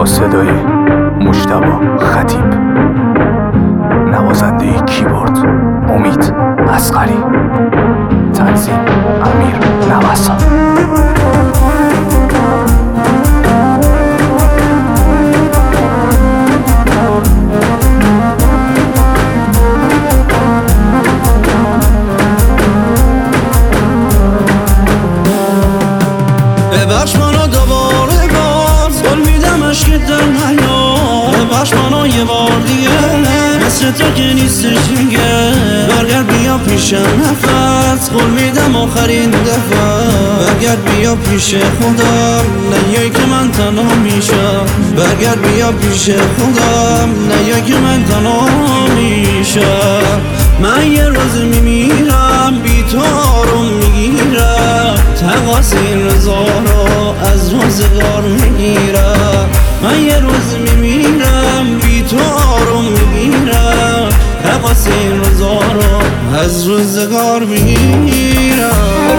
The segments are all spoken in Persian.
با صدای مجتبی خطیب، نوازنده کیبورد امید اصغری، تنظیم امیر نوسان. ببخش منو دوباره باز گل میدم عشق در حیات. ببخش منو یه بار دیگه مثل تو که نیستش دیگه. برگرد بیا پیش نفس قول میدم آخرین دفعه. برگرد بیا پیش خودم نیای که من تنها میشم. برگرد بیا پیش خودم نیای که من تنها میشم. من یه روز میمیرم بی تو آروم میگیرم. تقاس این رضا رو از روزگار میگیرم. من یه روز میمیرم بی تو آروم میگیرم. تقاس این رضا رو از روزگار میگیرم.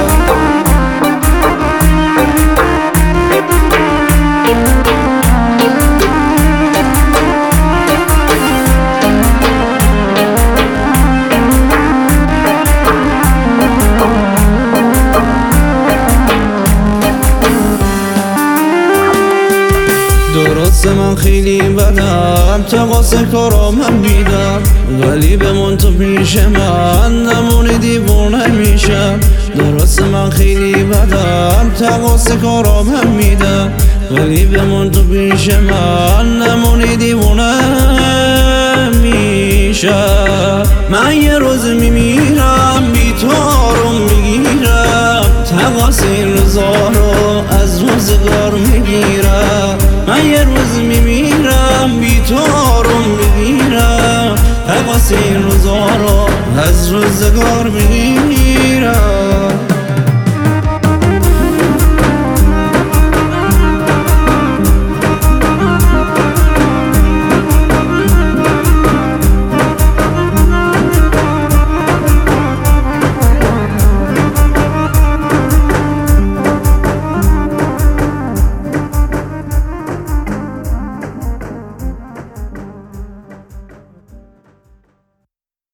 درسته من خیلی بدم تقاس کارام هم میدم. ولی بمون تو پیش من نمونی دیوونه میشم. درسته من خیلی بدم تقاس کارام هم میدم. ولی بمون تو پیش من نمونی دیوونه میشم. من یه روز میمیرم بی تو آروم میگیرم. تقاس این رضا رو از روزگار میگیرم. من یه روز میمیرم بی تو آروم میگیرم. تقاس این روزا رو از روزگار میگیرم.